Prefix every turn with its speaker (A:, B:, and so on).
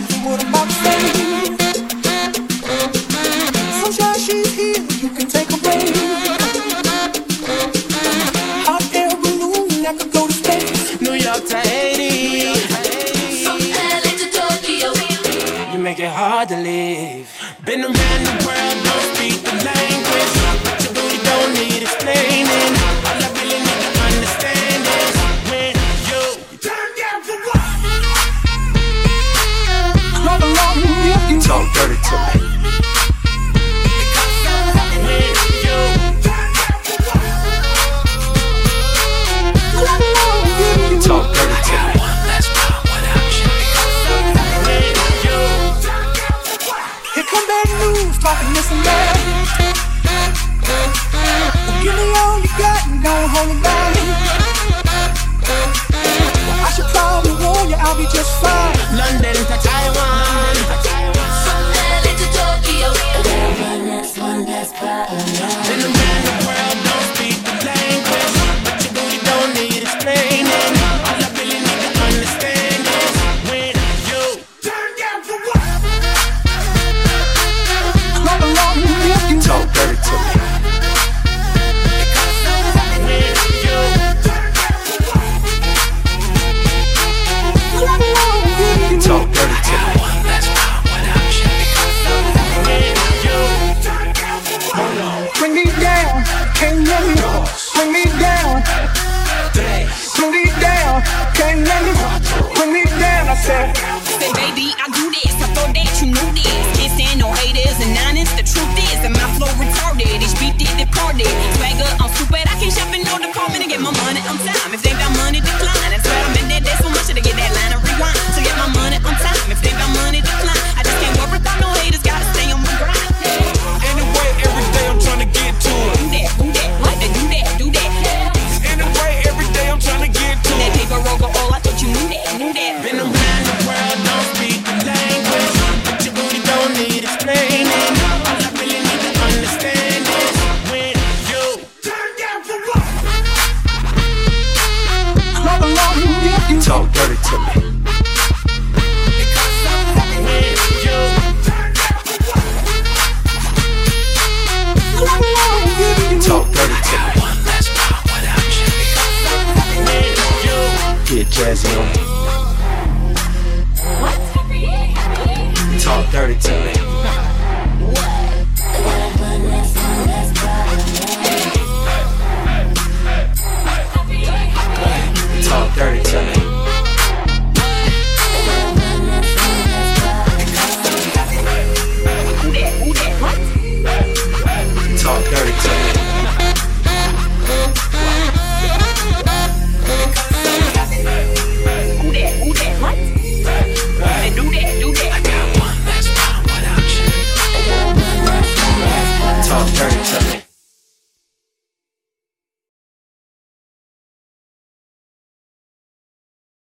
A: to what I'm about to say. Sunshine, she's here, you can take a break. Hot air balloon, I could go to space.
B: New York to Haiti,
C: from LA to Tokyo.
B: you make it hard to leave. Been around the world, don't speak the language, but your booty don't need explaining. All I really need to understand is when you turn down for what?
A: Not alone, if you
D: Talk dirty to me.
B: When you turn down for what?
A: not alone, if you
D: Talk dirty to me.
B: When you turn down for what?
A: Here come bad news, talking this and that. Well, give me all you got and don't hold it back. Well, I should probably warn you, I'll be just fine.
B: London to Taiwan,
C: From LA to Tokyo.
B: been around the world, don't speak the language, but your booty don't need explaining. All I really need to understand is when you turn down for what?
A: Not alone, if you
D: Talk dirty to me.
B: When you turn down for what?
A: not alone, if you
D: Talk dirty to me.
B: When you turn down for what?
A: bring me down, can't let me bring me down. Bring me down, can't let me bring me down. I said,
E: Say, baby, I do this. I thought that you knew this. Can't stand no haters and honest. The truth is that my flow retarded. Each beat did departed. Swagger, I'm stupid. I can't shop in no department to get my money on time. If they got money, decline. That's why I'm in that day so much to get that line of rewind. To get my money on time. If they got money, decline. I just can't worry about no haters. Gotta stay on my grind.
F: Anyway, every day I'm trying to get to it.
E: Do that. What? Do that.
F: Anyway, every day I'm trying to get to
E: That
F: it.
E: paper roll go all. I thought you knew that.
B: Been around the world, don't speak the language, but your booty don't need explaining. All I really need to understand is when you turn down for what?
A: not alone, if you
D: Talk dirty to me.
B: When you turn down for what?
A: not alone, if you
D: Talk dirty to me.
B: When you
D: Get jazzy on me. Talk dirty to me.